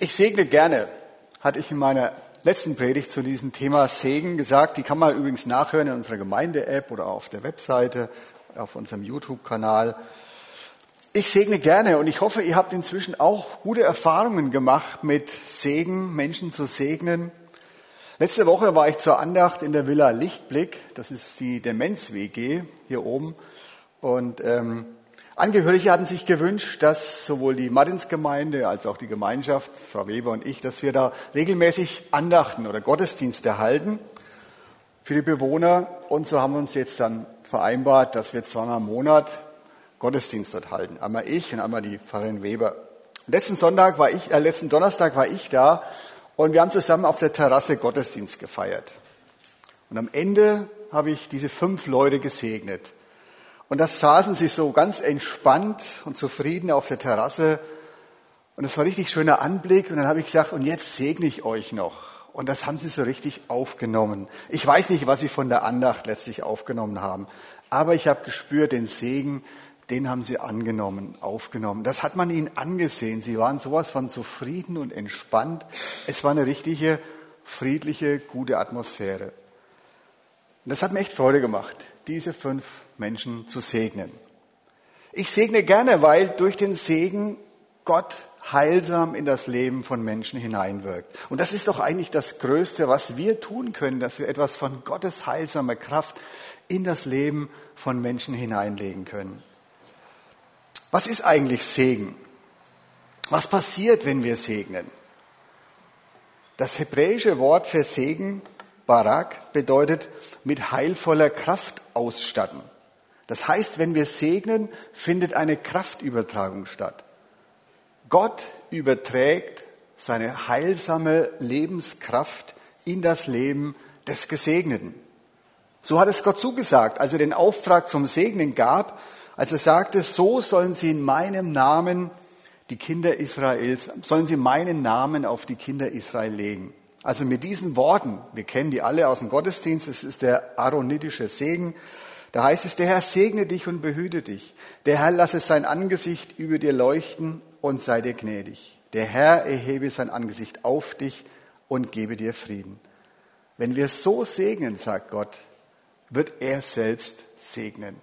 Ich segne gerne, hatte ich in meiner letzten Predigt zu diesem Thema Segen gesagt. Die kann man übrigens nachhören in unserer Gemeinde-App oder auf der Webseite, auf unserem YouTube-Kanal. Ich segne gerne und ich hoffe, ihr habt inzwischen auch gute Erfahrungen gemacht mit Segen, Menschen zu segnen. Letzte Woche war ich zur Andacht in der Villa Lichtblick, das ist die Demenz-WG hier oben. Und Angehörige hatten sich gewünscht, dass sowohl die Martinsgemeinde als auch die Gemeinschaft, Frau Weber und ich, dass wir da regelmäßig Andachten oder Gottesdienste halten für die Bewohner. Und so haben wir uns jetzt dann vereinbart, dass wir zweimal im Monat Gottesdienst dort halten. Einmal ich und einmal die Pfarrerin Weber. Letzten Donnerstag war ich da und wir haben zusammen auf der Terrasse Gottesdienst gefeiert. Und am Ende habe ich diese 5 Leute gesegnet. Und da saßen sie so ganz entspannt und zufrieden auf der Terrasse. Und es war ein richtig schöner Anblick. Und dann habe ich gesagt, und jetzt segne ich euch noch. Und das haben sie so richtig aufgenommen. Ich weiß nicht, was sie von der Andacht letztlich aufgenommen haben. Aber ich habe gespürt, den Segen, den haben sie angenommen, aufgenommen. Das hat man ihnen angesehen. Sie waren sowas von zufrieden und entspannt. Es war eine richtige, friedliche, gute Atmosphäre. Und das hat mir echt Freude gemacht, diese 5 Menschen zu segnen. Ich segne gerne, weil durch den Segen Gott heilsam in das Leben von Menschen hineinwirkt. Und das ist doch eigentlich das Größte, was wir tun können, dass wir etwas von Gottes heilsamer Kraft in das Leben von Menschen hineinlegen können. Was ist eigentlich Segen? Was passiert, wenn wir segnen? Das hebräische Wort für Segen, Barak, bedeutet mit heilvoller Kraft ausstatten. Das heißt, wenn wir segnen, findet eine Kraftübertragung statt. Gott überträgt seine heilsame Lebenskraft in das Leben des Gesegneten. So hat es Gott zugesagt, als er den Auftrag zum Segnen gab, als er sagte, so sollen sie in meinem Namen die Kinder Israels, sollen sie meinen Namen auf die Kinder Israel legen. Also mit diesen Worten, wir kennen die alle aus dem Gottesdienst, es ist der aaronitische Segen. Da heißt es, der Herr segne dich und behüte dich. Der Herr lasse sein Angesicht über dir leuchten und sei dir gnädig. Der Herr erhebe sein Angesicht auf dich und gebe dir Frieden. Wenn wir so segnen, sagt Gott, wird er selbst segnen.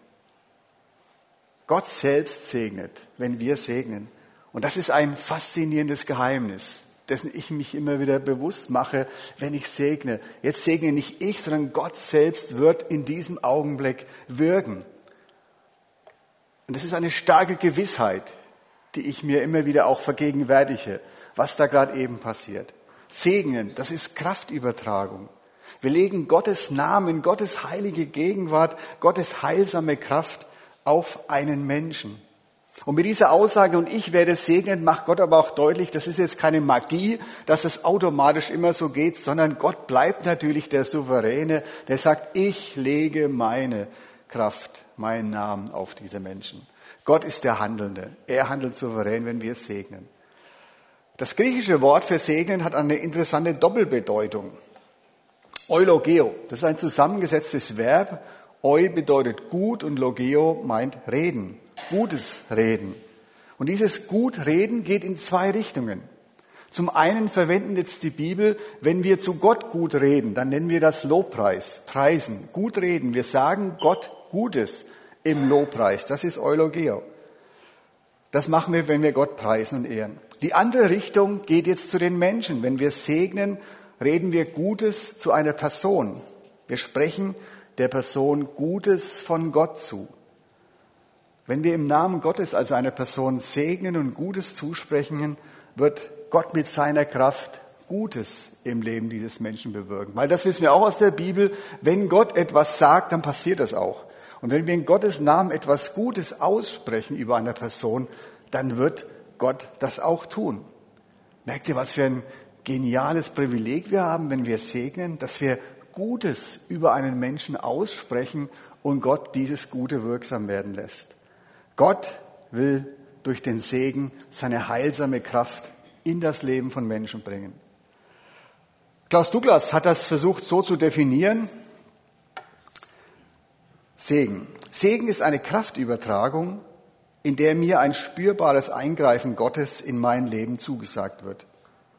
Gott selbst segnet, wenn wir segnen. Und das ist ein faszinierendes Geheimnis, dessen ich mich immer wieder bewusst mache, wenn ich segne. Jetzt segne nicht ich, sondern Gott selbst wird in diesem Augenblick wirken. Und das ist eine starke Gewissheit, die ich mir immer wieder auch vergegenwärtige, was da gerade eben passiert. Segnen, das ist Kraftübertragung. Wir legen Gottes Namen, Gottes heilige Gegenwart, Gottes heilsame Kraft auf einen Menschen. Und mit dieser Aussage, und ich werde segnen, macht Gott aber auch deutlich, das ist jetzt keine Magie, dass es automatisch immer so geht, sondern Gott bleibt natürlich der Souveräne, der sagt, ich lege meine Kraft, meinen Namen auf diese Menschen. Gott ist der Handelnde. Er handelt souverän, wenn wir segnen. Das griechische Wort für segnen hat eine interessante Doppelbedeutung. Eulogeo, das ist ein zusammengesetztes Verb. Eu bedeutet gut und logeo meint reden. Gutes Reden. Und dieses Gutreden geht in 2 Richtungen. Zum einen verwenden jetzt die Bibel, wenn wir zu Gott gut reden, dann nennen wir das Lobpreis, preisen, gut reden. Wir sagen Gott Gutes im Lobpreis. Das ist Eulogeo. Das machen wir, wenn wir Gott preisen und ehren. Die andere Richtung geht jetzt zu den Menschen. Wenn wir segnen, reden wir Gutes zu einer Person. Wir sprechen der Person Gutes von Gott zu. Wenn wir im Namen Gottes also eine Person segnen und Gutes zusprechen, wird Gott mit seiner Kraft Gutes im Leben dieses Menschen bewirken. Weil das wissen wir auch aus der Bibel, wenn Gott etwas sagt, dann passiert das auch. Und wenn wir in Gottes Namen etwas Gutes aussprechen über eine Person, dann wird Gott das auch tun. Merkt ihr, was für ein geniales Privileg wir haben, wenn wir segnen, dass wir Gutes über einen Menschen aussprechen und Gott dieses Gute wirksam werden lässt. Gott will durch den Segen seine heilsame Kraft in das Leben von Menschen bringen. Klaus Douglas hat das versucht so zu definieren. Segen. Segen ist eine Kraftübertragung, in der mir ein spürbares Eingreifen Gottes in mein Leben zugesagt wird.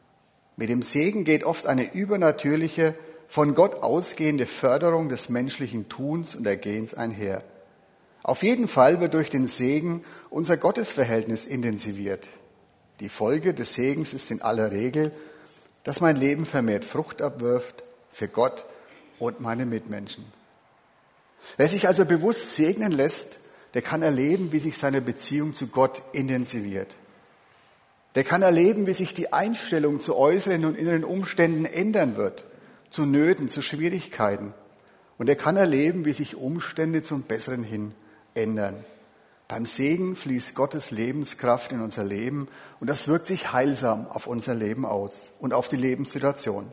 Mit dem Segen geht oft eine übernatürliche, von Gott ausgehende Förderung des menschlichen Tuns und Ergehens einher. Auf jeden Fall wird durch den Segen unser Gottesverhältnis intensiviert. Die Folge des Segens ist in aller Regel, dass mein Leben vermehrt Frucht abwirft für Gott und meine Mitmenschen. Wer sich also bewusst segnen lässt, der kann erleben, wie sich seine Beziehung zu Gott intensiviert. Der kann erleben, wie sich die Einstellung zu äußeren und inneren Umständen ändern wird, zu Nöten, zu Schwierigkeiten. Und er kann erleben, wie sich Umstände zum Besseren hin ändern. Beim Segen fließt Gottes Lebenskraft in unser Leben und das wirkt sich heilsam auf unser Leben aus und auf die Lebenssituation.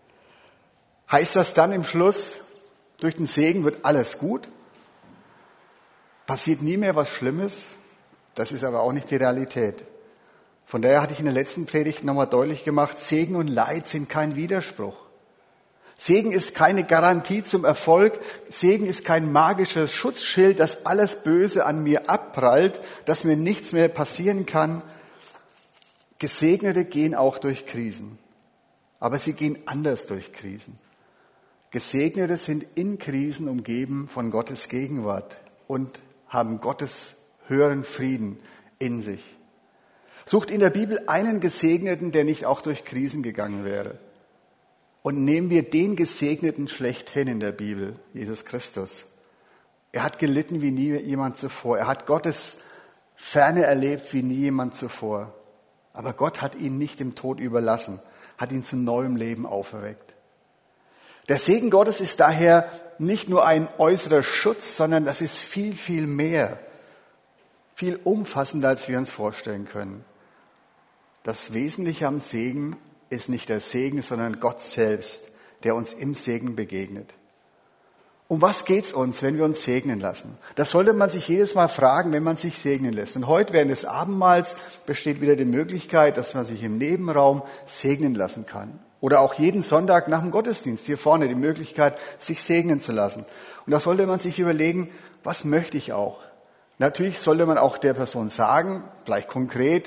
Heißt das dann im Schluss, durch den Segen wird alles gut? Passiert nie mehr was Schlimmes? Das ist aber auch nicht die Realität. Von daher hatte ich in der letzten Predigt nochmal deutlich gemacht, Segen und Leid sind kein Widerspruch. Segen ist keine Garantie zum Erfolg. Segen ist kein magisches Schutzschild, das alles Böse an mir abprallt, dass mir nichts mehr passieren kann. Gesegnete gehen auch durch Krisen, aber sie gehen anders durch Krisen. Gesegnete sind in Krisen umgeben von Gottes Gegenwart und haben Gottes höheren Frieden in sich. Sucht in der Bibel einen Gesegneten, der nicht auch durch Krisen gegangen wäre. Und nehmen wir den Gesegneten schlechthin in der Bibel, Jesus Christus. Er hat gelitten wie nie jemand zuvor. Er hat Gottes Ferne erlebt wie nie jemand zuvor. Aber Gott hat ihn nicht dem Tod überlassen, hat ihn zu neuem Leben auferweckt. Der Segen Gottes ist daher nicht nur ein äußerer Schutz, sondern das ist viel, viel mehr. Viel umfassender, als wir uns vorstellen können. Das Wesentliche am Segen ist nicht der Segen, sondern Gott selbst, der uns im Segen begegnet. Um was geht's uns, wenn wir uns segnen lassen? Das sollte man sich jedes Mal fragen, wenn man sich segnen lässt. Und heute während des Abendmahls besteht wieder die Möglichkeit, dass man sich im Nebenraum segnen lassen kann. Oder auch jeden Sonntag nach dem Gottesdienst hier vorne die Möglichkeit, sich segnen zu lassen. Und da sollte man sich überlegen, was möchte ich auch? Natürlich sollte man auch der Person sagen, gleich konkret,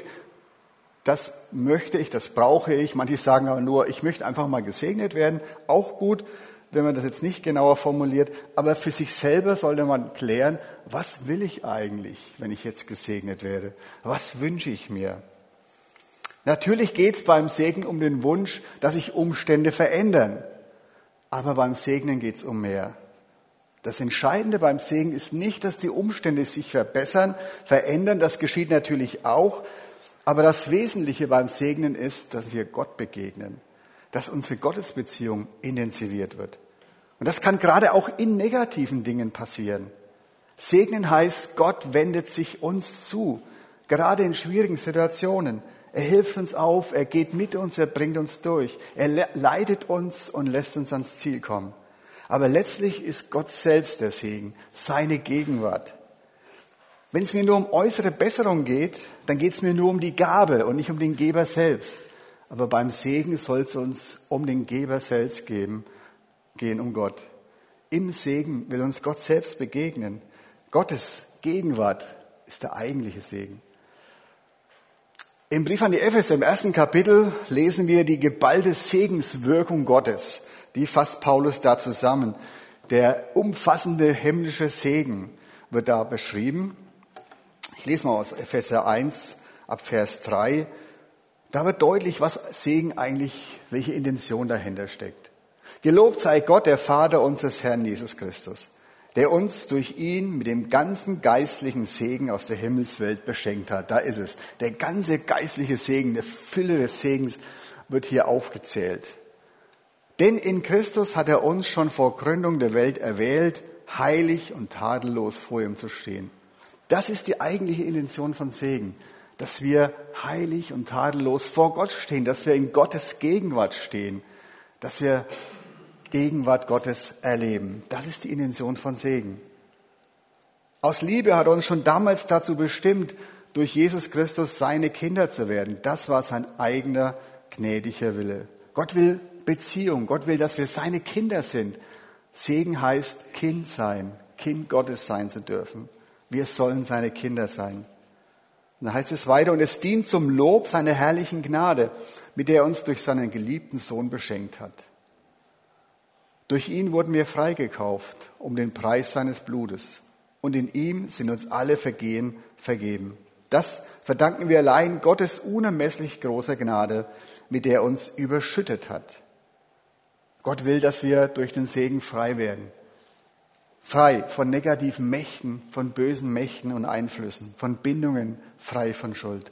das möchte ich, das brauche ich. Manche sagen aber nur, ich möchte einfach mal gesegnet werden. Auch gut, wenn man das jetzt nicht genauer formuliert. Aber für sich selber sollte man klären, was will ich eigentlich, wenn ich jetzt gesegnet werde? Was wünsche ich mir? Natürlich geht es beim Segen um den Wunsch, dass sich Umstände verändern. Aber beim Segnen geht es um mehr. Das Entscheidende beim Segen ist nicht, dass die Umstände sich verbessern, verändern. Das geschieht natürlich auch. Aber das Wesentliche beim Segnen ist, dass wir Gott begegnen, dass unsere Gottesbeziehung intensiviert wird. Und das kann gerade auch in negativen Dingen passieren. Segnen heißt, Gott wendet sich uns zu, gerade in schwierigen Situationen. Er hilft uns auf, er geht mit uns, er bringt uns durch. Er leitet uns und lässt uns ans Ziel kommen. Aber letztlich ist Gott selbst der Segen, seine Gegenwart. Wenn es mir nur um äußere Besserung geht, dann geht es mir nur um die Gabe und nicht um den Geber selbst. Aber beim Segen soll es uns um den Geber selbst gehen, um Gott. Im Segen will uns Gott selbst begegnen. Gottes Gegenwart ist der eigentliche Segen. Im Brief an die Epheser, im 1. Kapitel, lesen wir die geballte Segenswirkung Gottes. Die fasst Paulus da zusammen. Der umfassende himmlische Segen wird da beschrieben. Ich lese mal aus Epheser 1 ab Vers 3. Da wird deutlich, was Segen eigentlich, welche Intention dahinter steckt. Gelobt sei Gott, der Vater unseres Herrn Jesus Christus, der uns durch ihn mit dem ganzen geistlichen Segen aus der Himmelswelt beschenkt hat. Da ist es. Der ganze geistliche Segen, der Fülle des Segens wird hier aufgezählt. Denn in Christus hat er uns schon vor Gründung der Welt erwählt, heilig und tadellos vor ihm zu stehen. Das ist die eigentliche Intention von Segen, dass wir heilig und tadellos vor Gott stehen, dass wir in Gottes Gegenwart stehen, dass wir Gegenwart Gottes erleben. Das ist die Intention von Segen. Aus Liebe hat er uns schon damals dazu bestimmt, durch Jesus Christus seine Kinder zu werden. Das war sein eigener gnädiger Wille. Gott will Beziehung. Gott will, dass wir seine Kinder sind. Segen heißt Kind sein, Kind Gottes sein zu dürfen. Wir sollen seine Kinder sein. Und dann heißt es weiter, und es dient zum Lob seiner herrlichen Gnade, mit der er uns durch seinen geliebten Sohn beschenkt hat. Durch ihn wurden wir freigekauft um den Preis seines Blutes. Und in ihm sind uns alle Vergehen vergeben. Das verdanken wir allein Gottes unermesslich großer Gnade, mit der er uns überschüttet hat. Gott will, dass wir durch den Segen frei werden. Frei von negativen Mächten, von bösen Mächten und Einflüssen, von Bindungen, frei von Schuld.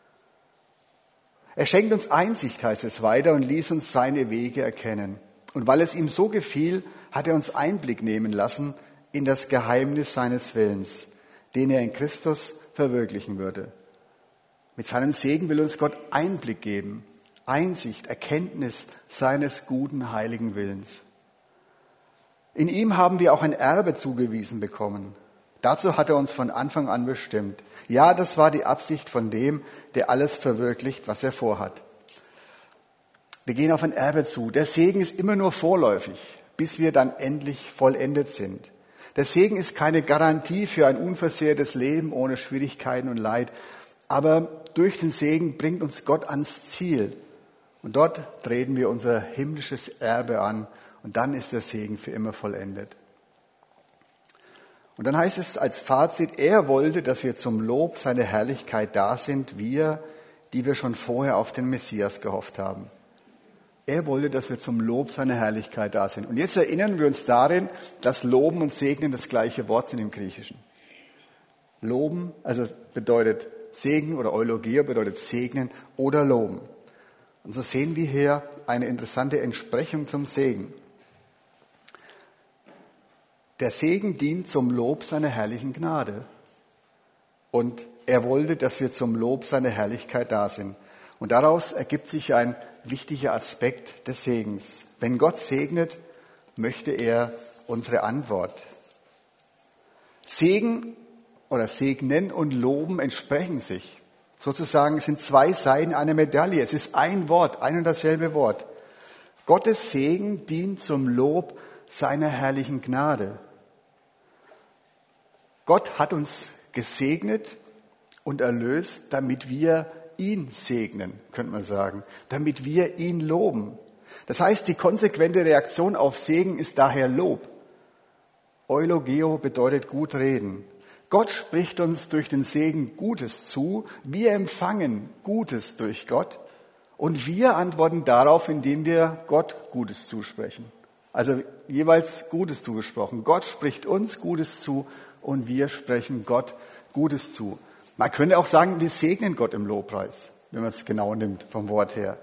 Er schenkt uns Einsicht, heißt es weiter, und ließ uns seine Wege erkennen. Und weil es ihm so gefiel, hat er uns Einblick nehmen lassen in das Geheimnis seines Willens, den er in Christus verwirklichen würde. Mit seinem Segen will uns Gott Einblick geben, Einsicht, Erkenntnis seines guten, heiligen Willens. In ihm haben wir auch ein Erbe zugewiesen bekommen. Dazu hat er uns von Anfang an bestimmt. Ja, das war die Absicht von dem, der alles verwirklicht, was er vorhat. Wir gehen auf ein Erbe zu. Der Segen ist immer nur vorläufig, bis wir dann endlich vollendet sind. Der Segen ist keine Garantie für ein unversehrtes Leben ohne Schwierigkeiten und Leid. Aber durch den Segen bringt uns Gott ans Ziel. Und dort treten wir unser himmlisches Erbe an. Und dann ist der Segen für immer vollendet. Und dann heißt es als Fazit, er wollte, dass wir zum Lob seiner Herrlichkeit da sind, wir, die wir schon vorher auf den Messias gehofft haben. Er wollte, dass wir zum Lob seiner Herrlichkeit da sind. Und jetzt erinnern wir uns darin, dass Loben und Segnen das gleiche Wort sind im Griechischen. Loben, also bedeutet Segen oder Eulogio bedeutet segnen oder loben. Und so sehen wir hier eine interessante Entsprechung zum Segen. Der Segen dient zum Lob seiner herrlichen Gnade. Und er wollte, dass wir zum Lob seiner Herrlichkeit da sind. Und daraus ergibt sich ein wichtiger Aspekt des Segens. Wenn Gott segnet, möchte er unsere Antwort. Segen oder Segnen und Loben entsprechen sich. Sozusagen sind zwei Seiten einer Medaille. Es ist ein Wort, ein und dasselbe Wort. Gottes Segen dient zum Lob seiner herrlichen Gnade. Gott hat uns gesegnet und erlöst, damit wir ihn segnen, könnte man sagen, damit wir ihn loben. Das heißt, die konsequente Reaktion auf Segen ist daher Lob. Eulogio bedeutet gut reden. Gott spricht uns durch den Segen Gutes zu. Wir empfangen Gutes durch Gott und wir antworten darauf, indem wir Gott Gutes zusprechen. Also jeweils Gutes zugesprochen. Gott spricht uns Gutes zu und wir sprechen Gott Gutes zu. Man könnte auch sagen, wir segnen Gott im Lobpreis, wenn man es genau nimmt vom Wort her.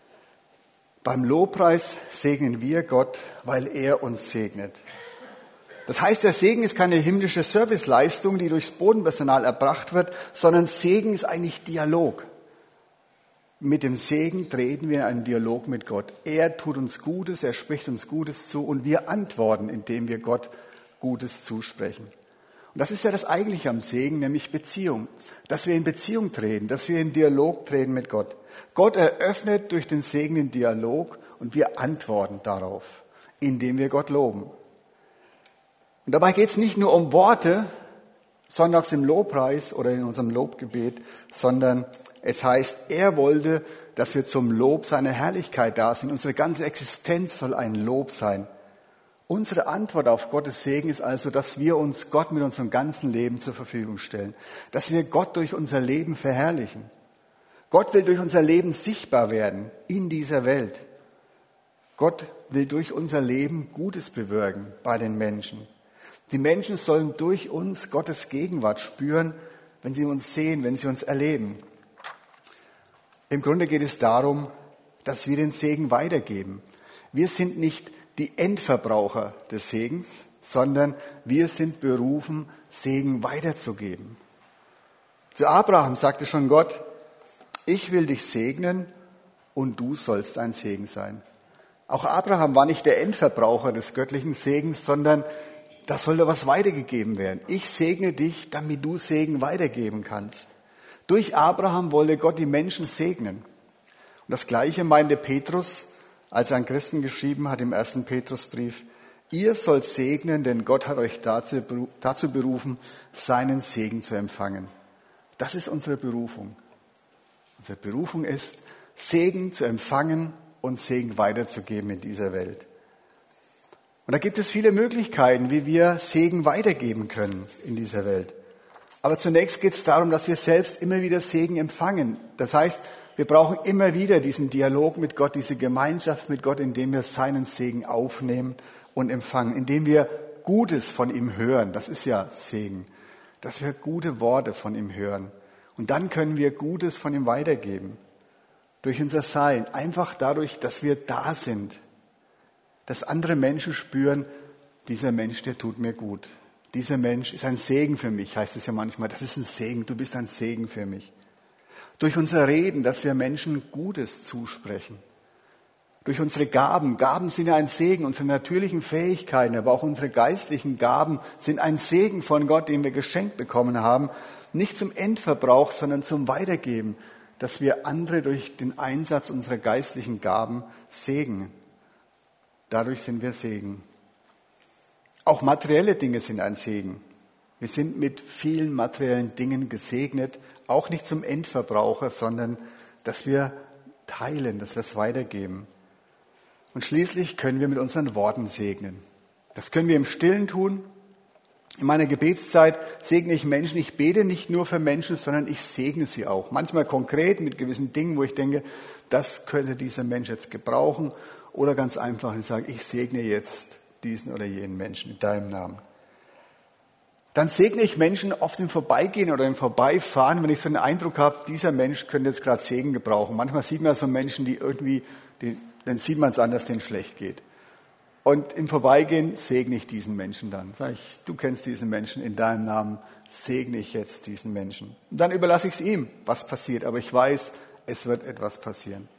Beim Lobpreis segnen wir Gott, weil er uns segnet. Das heißt, der Segen ist keine himmlische Serviceleistung, die durchs Bodenpersonal erbracht wird, sondern Segen ist eigentlich Dialog. Mit dem Segen treten wir in einen Dialog mit Gott. Er tut uns Gutes, er spricht uns Gutes zu und wir antworten, indem wir Gott Gutes zusprechen. Und das ist ja das Eigentliche am Segen, nämlich Beziehung. Dass wir in Beziehung treten, dass wir in Dialog treten mit Gott. Gott eröffnet durch den Segen den Dialog und wir antworten darauf, indem wir Gott loben. Und dabei geht es nicht nur um Worte, sonntags im Lobpreis oder in unserem Lobgebet, sondern es heißt, er wollte, dass wir zum Lob seiner Herrlichkeit da sind. Unsere ganze Existenz soll ein Lob sein. Unsere Antwort auf Gottes Segen ist also, dass wir uns Gott mit unserem ganzen Leben zur Verfügung stellen. Dass wir Gott durch unser Leben verherrlichen. Gott will durch unser Leben sichtbar werden in dieser Welt. Gott will durch unser Leben Gutes bewirken bei den Menschen. Die Menschen sollen durch uns Gottes Gegenwart spüren, wenn sie uns sehen, wenn sie uns erleben. Im Grunde geht es darum, dass wir den Segen weitergeben. Wir sind nicht die Endverbraucher des Segens, sondern wir sind berufen, Segen weiterzugeben. Zu Abraham sagte schon Gott, ich will dich segnen und du sollst ein Segen sein. Auch Abraham war nicht der Endverbraucher des göttlichen Segens, sondern da sollte was weitergegeben werden. Ich segne dich, damit du Segen weitergeben kannst. Durch Abraham wollte Gott die Menschen segnen. Und das Gleiche meinte Petrus, als er an Christen geschrieben hat im 1. Petrusbrief, ihr sollt segnen, denn Gott hat euch dazu berufen, seinen Segen zu empfangen. Das ist unsere Berufung. Unsere Berufung ist, Segen zu empfangen und Segen weiterzugeben in dieser Welt. Und da gibt es viele Möglichkeiten, wie wir Segen weitergeben können in dieser Welt. Aber zunächst geht es darum, dass wir selbst immer wieder Segen empfangen. Das heißt, wir brauchen immer wieder diesen Dialog mit Gott, diese Gemeinschaft mit Gott, indem wir seinen Segen aufnehmen und empfangen, indem wir Gutes von ihm hören. Das ist ja Segen, dass wir gute Worte von ihm hören. Und dann können wir Gutes von ihm weitergeben. Durch unser Sein, einfach dadurch, dass wir da sind. Dass andere Menschen spüren, dieser Mensch, der tut mir gut. Dieser Mensch ist ein Segen für mich, heißt es ja manchmal. Das ist ein Segen, du bist ein Segen für mich. Durch unser Reden, dass wir Menschen Gutes zusprechen. Durch unsere Gaben. Gaben sind ja ein Segen, unsere natürlichen Fähigkeiten, aber auch unsere geistlichen Gaben sind ein Segen von Gott, den wir geschenkt bekommen haben. Nicht zum Endverbrauch, sondern zum Weitergeben, dass wir andere durch den Einsatz unserer geistlichen Gaben segnen. Dadurch sind wir Segen. Auch materielle Dinge sind ein Segen. Wir sind mit vielen materiellen Dingen gesegnet, auch nicht zum Endverbraucher, sondern dass wir teilen, dass wir es weitergeben. Und schließlich können wir mit unseren Worten segnen. Das können wir im Stillen tun. In meiner Gebetszeit segne ich Menschen. Ich bete nicht nur für Menschen, sondern ich segne sie auch. Manchmal konkret mit gewissen Dingen, wo ich denke, das könnte dieser Mensch jetzt gebrauchen. Oder ganz einfach, ich sage, ich segne jetzt diesen oder jenen Menschen in deinem Namen. Dann segne ich Menschen oft im Vorbeigehen oder im Vorbeifahren, wenn ich so einen Eindruck habe, dieser Mensch könnte jetzt gerade Segen gebrauchen. Manchmal sieht man so Menschen, die irgendwie, dann sieht man es an, dass denen schlecht geht. Und im Vorbeigehen segne ich diesen Menschen dann. Sage ich, du kennst diesen Menschen, in deinem Namen segne ich jetzt diesen Menschen. Und dann überlasse ich es ihm, was passiert. Aber ich weiß, es wird etwas passieren.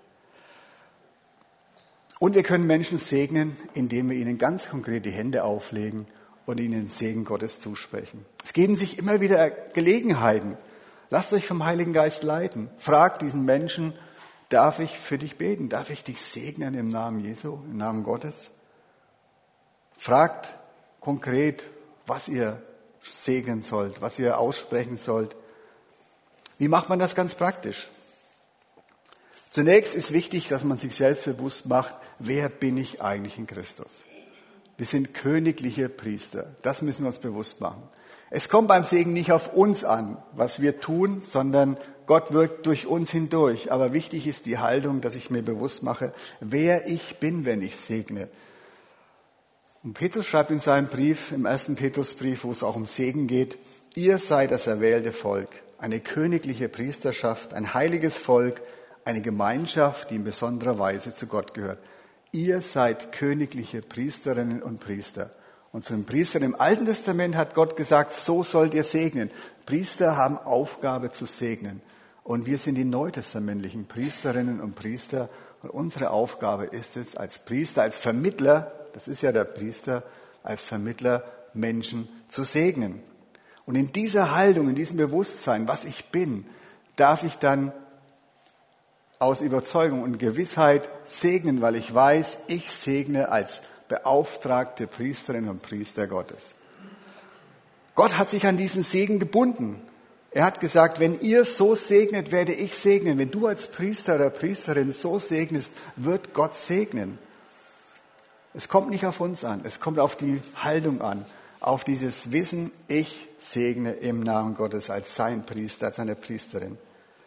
Und wir können Menschen segnen, indem wir ihnen ganz konkret die Hände auflegen und ihnen den Segen Gottes zusprechen. Es geben sich immer wieder Gelegenheiten. Lasst euch vom Heiligen Geist leiten. Fragt diesen Menschen, darf ich für dich beten? Darf ich dich segnen im Namen Jesu, im Namen Gottes? Fragt konkret, was ihr segnen sollt, was ihr aussprechen sollt. Wie macht man das ganz praktisch? Zunächst ist wichtig, dass man sich selbst bewusst macht, wer bin ich eigentlich in Christus? Wir sind königliche Priester. Das müssen wir uns bewusst machen. Es kommt beim Segen nicht auf uns an, was wir tun, sondern Gott wirkt durch uns hindurch. Aber wichtig ist die Haltung, dass ich mir bewusst mache, wer ich bin, wenn ich segne. Und Petrus schreibt in seinem Brief, im 1. Petrusbrief, wo es auch um Segen geht, ihr seid das erwählte Volk, eine königliche Priesterschaft, ein heiliges Volk, eine Gemeinschaft, die in besonderer Weise zu Gott gehört. Ihr seid königliche Priesterinnen und Priester. Und zu den Priestern im Alten Testament hat Gott gesagt, so sollt ihr segnen. Priester haben Aufgabe zu segnen. Und wir sind die neutestamentlichen Priesterinnen und Priester. Und unsere Aufgabe ist es, als Priester, als Vermittler, das ist ja der Priester, als Vermittler Menschen zu segnen. Und in dieser Haltung, in diesem Bewusstsein, was ich bin, darf ich dann aus Überzeugung und Gewissheit segnen, weil ich weiß, ich segne als beauftragte Priesterinnen und Priester Gottes. Gott hat sich an diesen Segen gebunden. Er hat gesagt, wenn ihr so segnet, werde ich segnen. Wenn du als Priester oder Priesterin so segnest, wird Gott segnen. Es kommt nicht auf uns an, es kommt auf die Haltung an, auf dieses Wissen, ich segne im Namen Gottes als sein Priester, als seine Priesterin.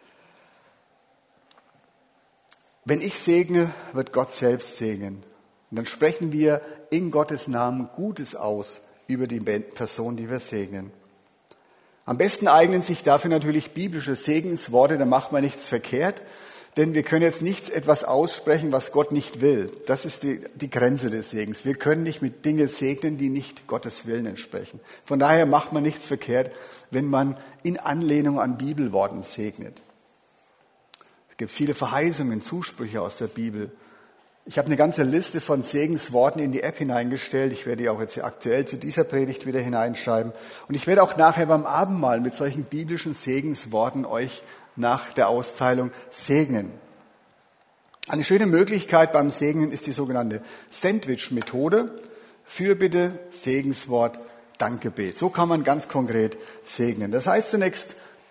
Wenn ich segne, wird Gott selbst segnen. Und dann sprechen wir in Gottes Namen Gutes aus über die Person, die wir segnen. Am besten eignen sich dafür natürlich biblische Segensworte, da macht man nichts verkehrt, denn wir können jetzt nicht etwas aussprechen, was Gott nicht will. Das ist die Grenze des Segens. Wir können nicht mit Dingen segnen, die nicht Gottes Willen entsprechen. Von daher macht man nichts verkehrt, wenn man in Anlehnung an Bibelworten segnet. Es gibt viele Verheißungen, Zusprüche aus der Bibel. Ich habe eine ganze Liste von Segensworten in die App hineingestellt. Ich werde die auch jetzt hier aktuell zu dieser Predigt wieder hineinschreiben. Und ich werde auch nachher beim Abendmahl mit solchen biblischen Segensworten euch nach der Austeilung segnen. Eine schöne Möglichkeit beim Segnen ist die sogenannte Sandwich-Methode. Fürbitte, Segenswort, Dankgebet. So kann man ganz konkret segnen. Das heißt zunächst,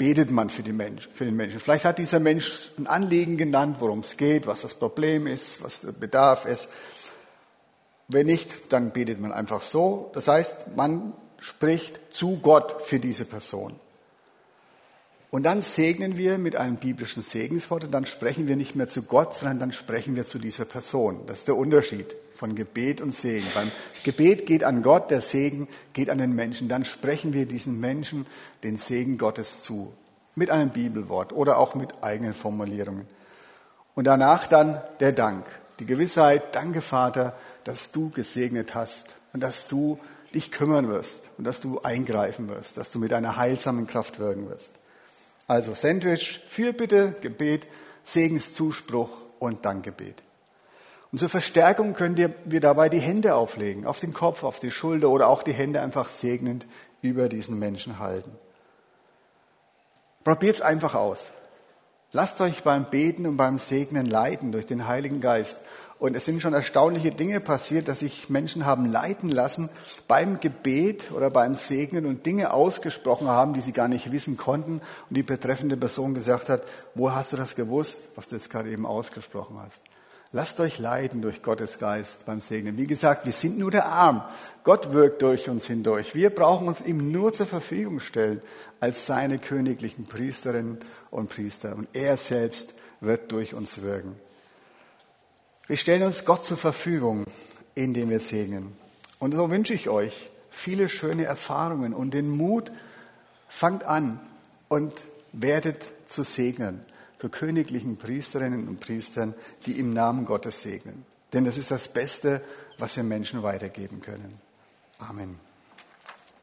betet man für den Menschen. Vielleicht hat dieser Mensch ein Anliegen genannt, worum es geht, was das Problem ist, was der Bedarf ist. Wenn nicht, dann betet man einfach so. Das heißt, man spricht zu Gott für diese Person. Und dann segnen wir mit einem biblischen Segenswort und dann sprechen wir nicht mehr zu Gott, sondern dann sprechen wir zu dieser Person. Das ist der Unterschied von Gebet und Segen. Beim Gebet geht an Gott, der Segen geht an den Menschen. Dann sprechen wir diesen Menschen den Segen Gottes zu. Mit einem Bibelwort oder auch mit eigenen Formulierungen. Und danach dann der Dank. Die Gewissheit, danke Vater, dass du gesegnet hast und dass du dich kümmern wirst und dass du eingreifen wirst, dass du mit deiner heilsamen Kraft wirken wirst. Also Sandwich, Fürbitte, Gebet, Segenszuspruch und Dankgebet. Und zur Verstärkung können wir dabei die Hände auflegen, auf den Kopf, auf die Schulter oder auch die Hände einfach segnend über diesen Menschen halten. Probiert's einfach aus. Lasst euch beim Beten und beim Segnen leiten durch den Heiligen Geist. Und es sind schon erstaunliche Dinge passiert, dass sich Menschen haben leiten lassen beim Gebet oder beim Segnen und Dinge ausgesprochen haben, die sie gar nicht wissen konnten. Und die betreffende Person gesagt hat, wo hast du das gewusst, was du jetzt gerade eben ausgesprochen hast? Lasst euch leiten durch Gottes Geist beim Segnen. Wie gesagt, wir sind nur der Arm. Gott wirkt durch uns hindurch. Wir brauchen uns ihm nur zur Verfügung stellen als seine königlichen Priesterinnen und Priester. Und er selbst wird durch uns wirken. Wir stellen uns Gott zur Verfügung, indem wir segnen. Und so wünsche ich euch viele schöne Erfahrungen und den Mut, fangt an und werdet zu Segnern, zu königlichen Priesterinnen und Priestern, die im Namen Gottes segnen. Denn das ist das Beste, was wir Menschen weitergeben können. Amen.